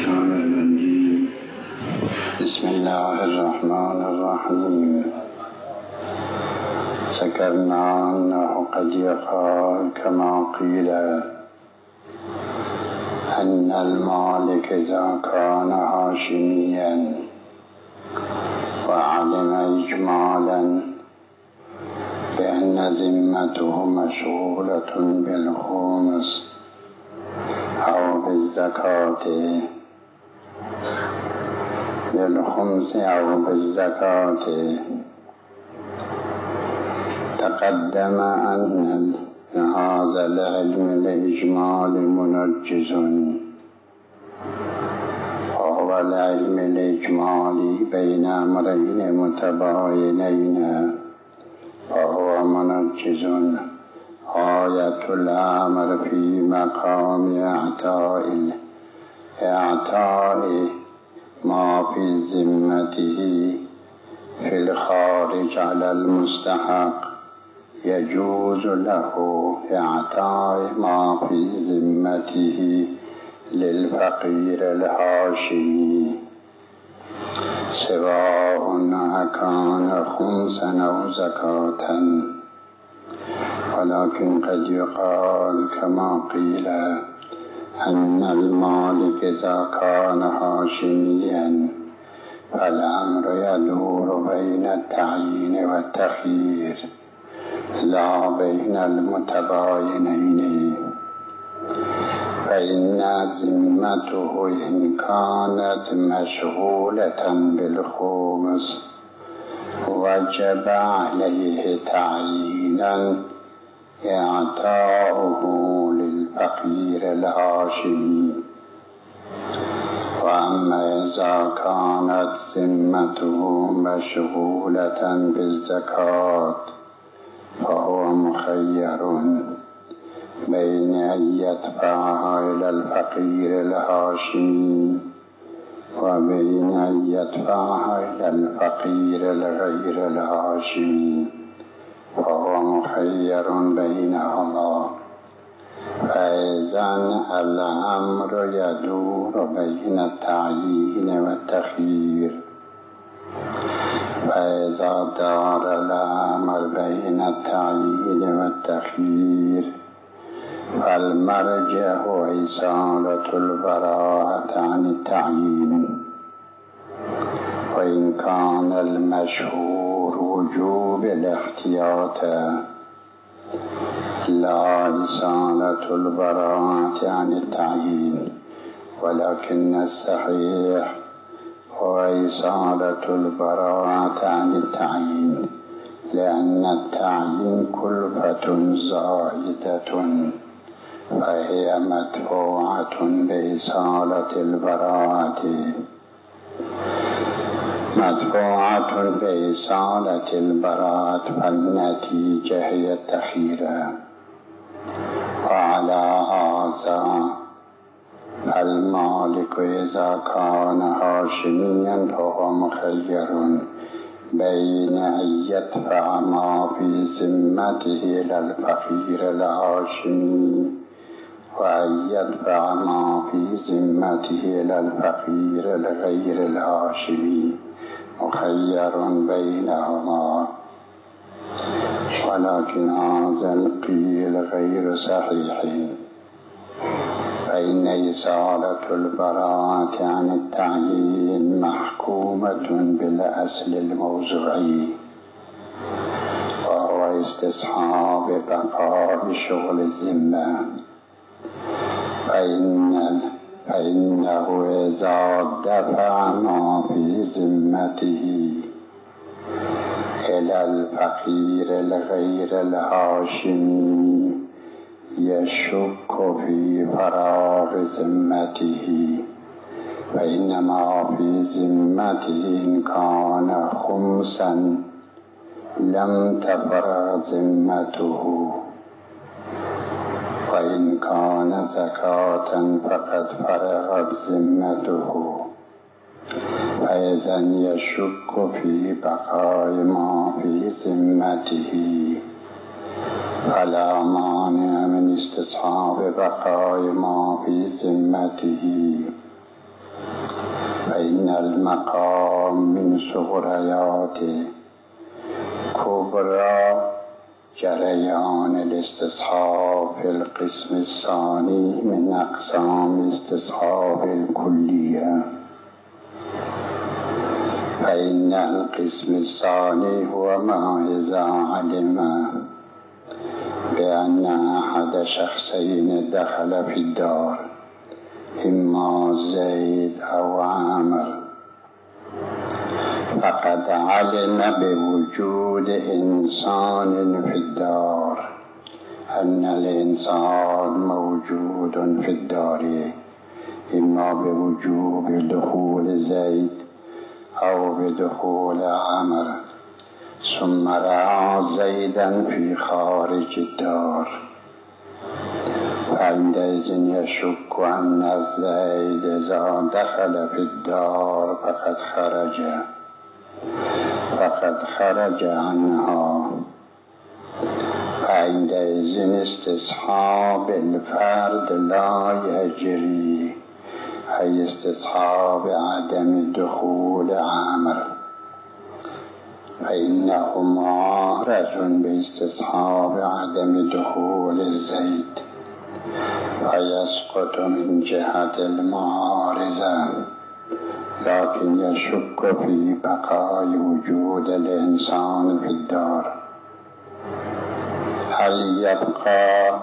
الشيطان الرجيم. بسم الله الرحمن الرحيم. ذكرنا أنه قد يقال كما قيل أن المالك إذا كان هاشميا وعلم إجمالا بأن ذمته مشغولة بالخمس أو بالزكاة بالخمس أو بالزكاة، تقدم أن هذا العلم الإجمال منجز، وهو العلم الإجمالي بين أمرين متباينين، وهو منجز غاية الأمر في مقام إعطاء ما في ذمته في الخارج على المستحق، يجوز له إعطاء ما في ذمته للفقير الهاشمي، سواء أكان خمسا أو زكاة. ولكن قد يقال كما قيل أن المالك إذا كان هاشميا فالأمر يدور بين التعيين والتخيير لا بين المتباينين، فإن ذمته إن كانت مشغولة بالخمس وجب عليه تعيينا إعطاؤه للفقير الهاشمي. وأما إذا كانت ذمته مشغولة بالزكاة فهو مخير بين أن يدفعها إلى الفقير الهاشمي وبين أن يدفعها إلى الفقير الغير الهاشمي، فهو مخير بينهما. فإذن الأمر يدور بين التعيين والتخيير، فإذا دار الأمر بين التعيين والتخيير فالمرجع إزالة البراءة عن التعيين. وإن كان المشهور وجوب الاحتياط لا إزالة البراءة عن التعيين، ولكن الصحيح هو إزالة البراءة عن التعيين، لأن التعيين كلفة زائدة فهي مدفوعة بإزالة البراءة، فالنتيجة هي التخيير. وعلى هذا المالك إذا كان هاشميا فهو مخير بين أن يدفع ما في ذمته إلى الفقير الهاشمي وأن يدفع ما في ذمته إلى الفقير الغير الهاشمي، مخير بينهما. ولكن هذا القيل غير صحيح، فإن إزالة البراءة عن التعيين محكومة بالأصل الموضوعي، وهو استصحاب بقاء شغل الذمة. فإنه إذا دفع ما في ذمته إلى الفقير الغير الهاشمي يشك في فراغ ذمته، فإنما في ذمته إن كان خمسا لم تفرغ ذمته، وإن كان زكاة فقد فرغت ذمته، فإذن يشك في بقاء ما في ذمته، فلا مانع من استصحاب بقاء ما في ذمته. المقام من سغریات کبرا جریان الاستصحاب فی القسم الثانی من اقسام استصحاب الکلیه. فإن القسم الثانی هو ما اذا علم بأن أحد شخصين دخل في الدار إما زيد أو عامر فقد علم بوجود إنسان في الدار أن الإنسان موجود في الدار إما بوجوب دخول زيد أو بدخول عامر ثم رأى زيدا في خارج الدار فعندئذ يشك أن زيد إذا دخل في الدار فقد خرج عنها. فعندئذ استصحاب الفرد لا يجري، أي استصحاب عدم دخول عامر، فإنه معارض باستصحاب عدم دخول زيد فيسقط من جهة المعارضة، لكن يشك في بقاء وجود الإنسان في الدار. هل يبقى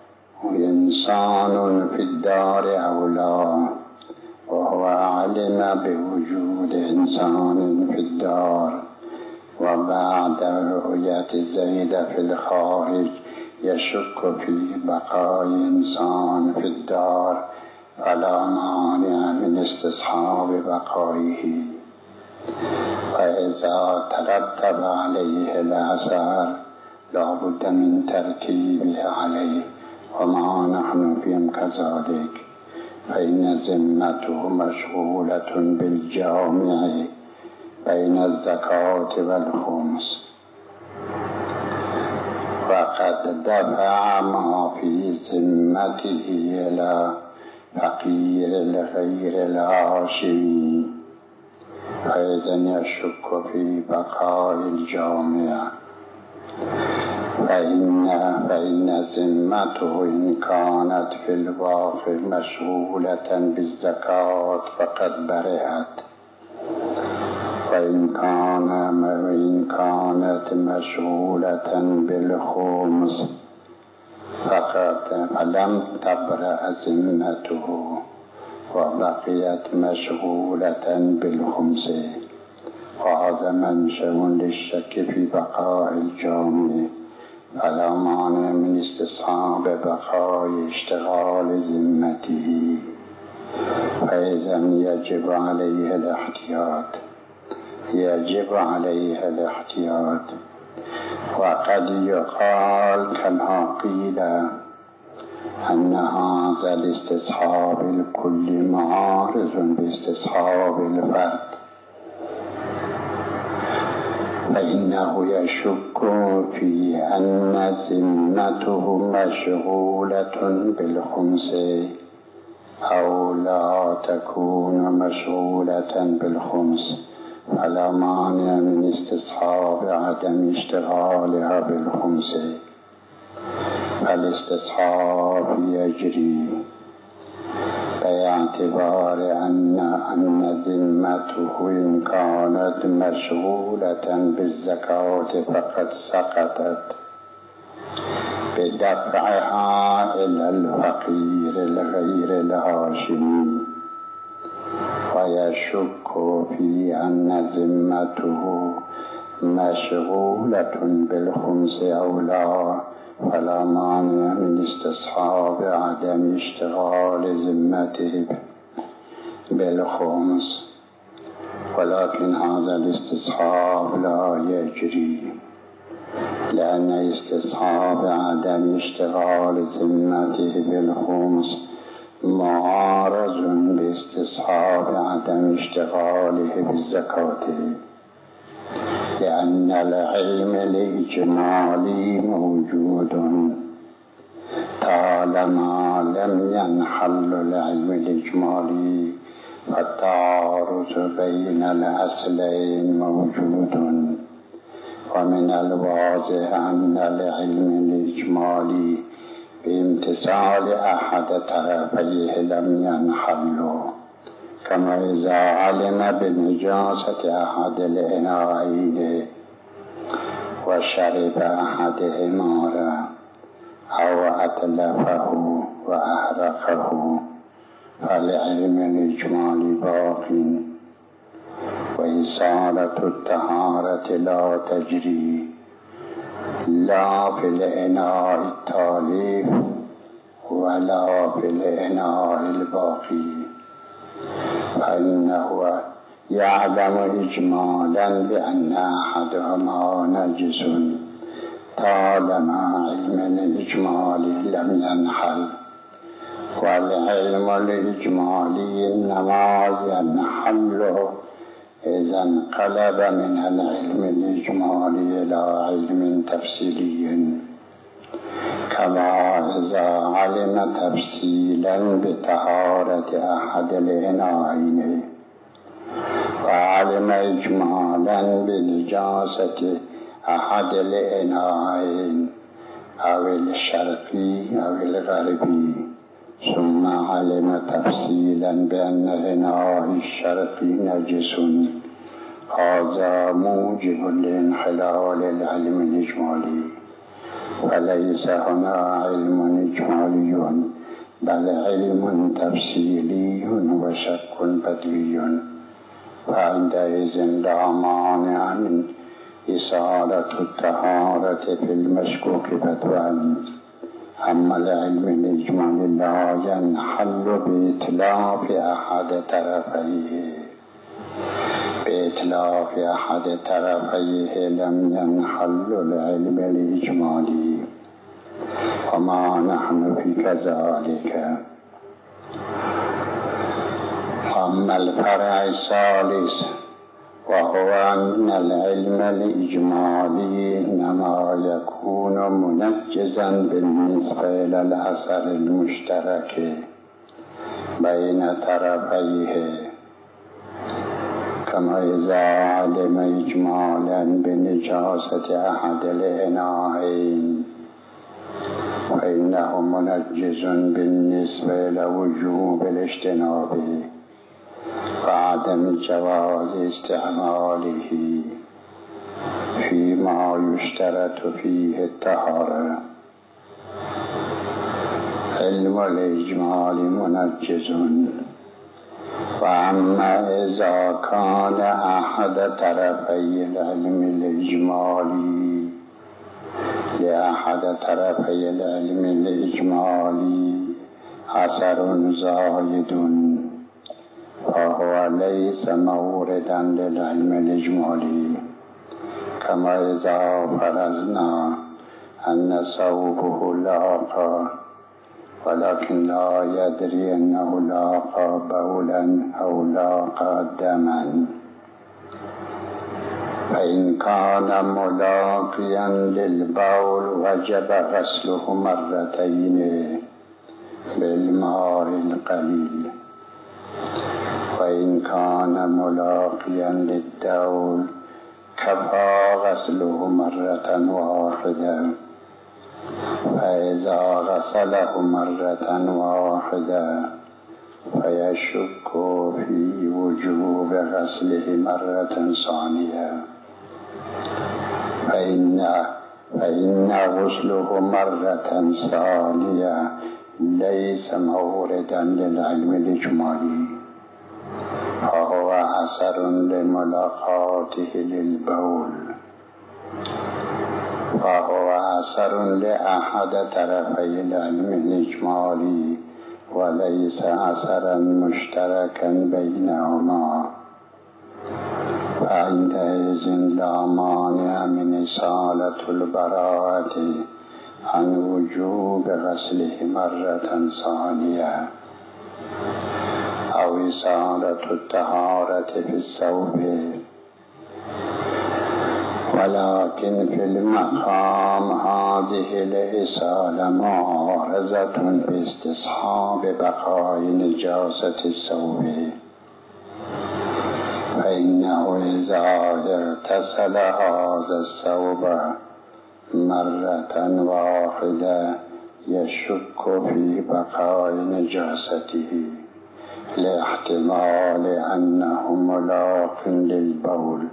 إنسان في الدار أو لا؟ وهو علم بوجود إنسان في الدار وبعد رؤية زيد في الخارج يشك في بقاء إنسان في الدار، فلا مانع من استصحاب بقائه. فإذا ترتب عليه الأثر لا بد من ترتيبه عليه، وما نحن فيهم كذلك، فإن ذمته مشغولة بالجامع بين الزكاة والخمس، وقد دفع ما في ذمته إلى فقير الغير الهاشمي، فإذا يشك في بقاء الجامع. فإن ذمته إن كانت في الواقع مشغولة بالزكاة فقد برئت، وإن كانت مشغولة بالخمس فقد لم تبرأ ذمته وبقيت مشغولة بالخمس، وهذا منشأ للشك في بقاء الجامع، فلا مانع من استصحاب بقاء اشتغال ذمته، فإذا يجب عليه الاحتياط. وقد يقال كما قيل أن هذا الاستصحاب الكل معارض باستصحاب الفرد، فإنه يشك في أن ذمته مشغولة بالخمس أو لا تكون مشغولة بالخمس، فلا مانع من استصحاب عدم اشتغالها بالخمس، فالاستصحاب يجري باعتبار أن ذمته إن كانت مشغولة بالزكاة فقد سقطت بدفعها إلى الفقير الغير الهاشمي، ويشك في أن ذمته مشغولة بالخمس أو لا، فلا مانع من استصحاب عدم اشتغال ذمته بالخمس، ولكن هذا الاستصحاب لا يجري، لأن استصحاب عدم اشتغال ذمته بالخمس معارض باستصحاب عدم اشتغاله بالزكاة، لأن العلم الإجمالي موجود طالما لم ينحل العلم الإجمالي، فالتعارض بين الأصلين موجود، ومن الواضح أن العلم الإجمالي بامتثال أحد طرفيه لم ينحل، كما إذا علم بنجاسة أحد الإناءين وشرب أحدهما أو أتلفه وأحرقه فالعلم الإجمالي باق، وإزالة الطهارة لا تجري لا في الإناء التالف ولا في الإناء الباقي، فإنه يعلم إجمالا بأن أحدهما نجس طالما علم الإجمالي لم ينحل، والعلم الإجمالي إنما ينحل إذا انقلب من العلم الإجمالي إلى علم تفصيلي، كما إذا علم تفصيلا بطهارة أحد الإناءين وعلم إجمالا بنجاسة أحد الإناءين أو الشرقي أو الغربي، ثم علم تفصيلا بأن إناء الشرقي نجس، هذا موجب لانحلال العلم الإجمالي، فليس هنا علم إجمالي بل علم تفصيلي وشك بدوي، فعندئذ لا مانع من إزالة الطهارة في المشكوك بدوا. أما العلم الإجمالي لا ينحل بإتلاف أحد طرفيه لم ينحل العلم الإجمالي، وما نحن في كذلك. أما الفرع الثالث وهو أن العلم الإجمالي إنما يكون منجزا بالنسبة إلى الأثر المشترك بين طرفيه، كما إذا علم إجمالا بنجاسة أحد الإناءين فإنه منجز بالنسبة إلى وجوب الاجتناب وعدم جواز استعماله فيما يشترط فيه الطهارة. علم الإجمال منجز. وأما إذا كان أحد طرفي العلم الإجمالي لأحد طرفي العلم الإجمالي أثر زائد فهو ليس موردا للعلم الإجمالي، كما إذا فرضنا أن ثوبه لاقى ولكن لا يدري أنه لاقى بولا أو لاقى دما، فإن كان ملاقيا للبول وجب غسله مرتين بالماء القليل، وإن كان ملاقيا للدول كفى غسله مرة واحدة، فإذا غسله مرة واحدة فيشك في وجوب غسله مرة ثانية، فإن غسله مرة ثانية ليس موردا للعلم الإجمالي، فهو أثر لملاقاته للبول، فهو أثر لأحد طرفي العلم الإجمالي وليس أثرا مشتركا بينهما، فعندئذ لا مانع من إزالة البراءة عن وجوب غسله مرة ثانية، أو إزالة الطهارة في الثوب، ولكن في المقام هذه الإزالة معارضة باستصحاب بقاء نجاسة الثوب، فإنه إذا اغتسل هذا الثوب مرة واحدة يشك في بقاء نجاسته لاحتمال أنه ملاق للبول،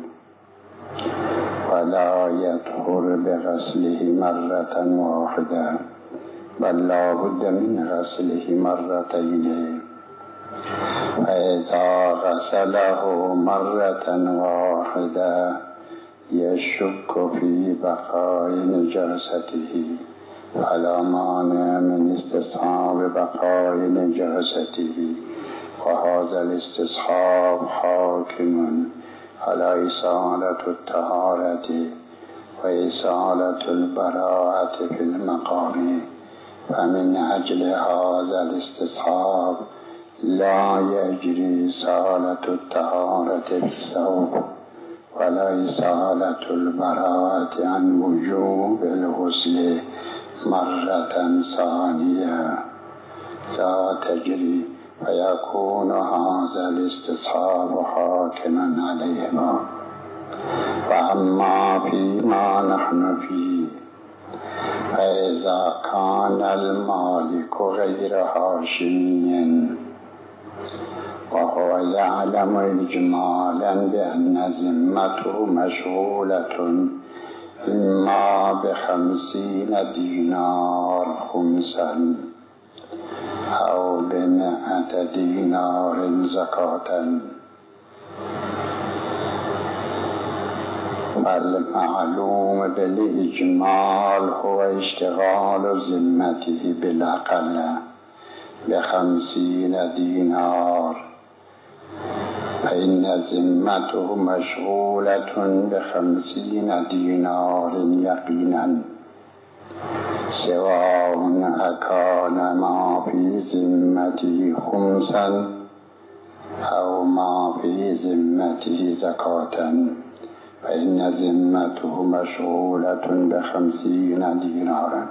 ولا يطهر بغسله مرة واحدة، بل لا بد من غسله مرتين. فإذا غسله مرة واحدة يشك في بقاء نجاسته، فلا مانع من استصحاب بقاء نجاسته، وهذا الاستصحاب حاكم على إصالة الطهارة وإصالة البراءة في المقام. فمن أجل هذا الاستصحاب لا يجري إصالة الطهارة بالثوب ولا إصالة البراءة عن وجوب الغسل مرة ثانية، لا تجري، فيكون هذا الاستصحاب حاكما عليهما. وأما فيما نحن فيه، فإذا كان المالك غير هاشمي وهو يعلم إجمالا بأن ذمته مشغولة إما ب50 دينار خمسا أو ب100 دينار زكاة، فالمعلوم بالإجمال هو اشتغال ذمته بالأقل ب50 دينار، فإن ذمته مشغولة ب50 دينار يقينا، سواء أكان ما في ذمته خمسا أو ما في ذمته زكاة، فإن ذمته مشغولة ب50 دينارا.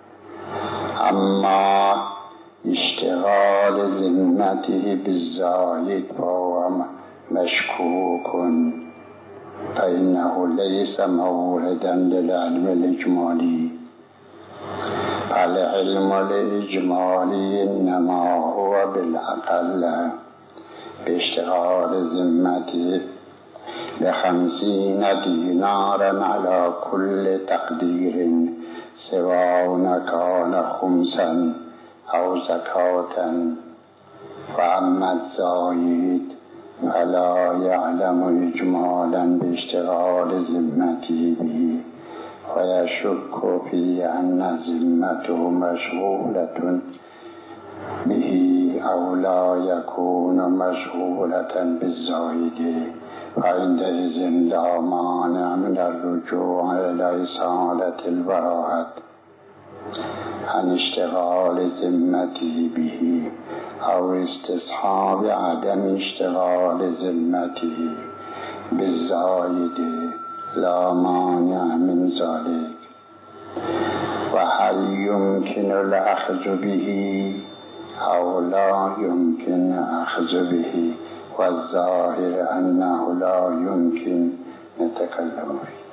أما اشتغال ذمته بالزايد فهو مشكوك، فإنه ليس موردا للعلم الإجمالي، فالعلم الإجمالي إنما هو بالأقل باشتغال ذمته ب50 دينارا على كل تقدير، سواء كان خمسا أو زكاة. وأما الزايد فلا يعلم إجمالا باشتغال ذمته به، ويشك في أن ذمته مشغولة به أو لا يكون مشغولة بالزايد، فعندئذ لا مانع من الرجوع إلى إصالة البراءة عن اشتغال ذمته به أو استصحاب عدم اشتغال ذمته بالزايد، لا مانع من ذلك. وهل يمكن الأخذ به أو لا يمكن الأخذ به؟ والظاهر أنه لا يمكن، نتكلم فيه.